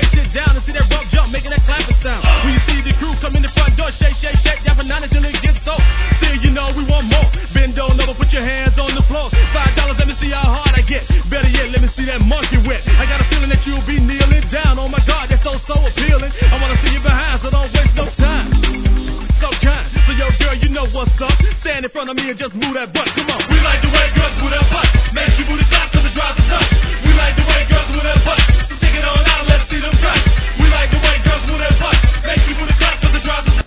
way, sit down and see that rump jump, making that clapping sound. When you see the crew come in the front door, shake, shake, shake, down for 9 until it gets so. Still, you know we want more. Bend on over, put your hands on the floor. $5, let me see how hard I get. Better yet, let me see that monkey wet. I got a feeling that you'll be kneeling down. Oh my God, that's so appealing. I wanna see you behind, so don't waste no time. So kind, so yo girl, you know what's up. Stand in front of me and just move that butt. Come on, we like the way girls move that butt.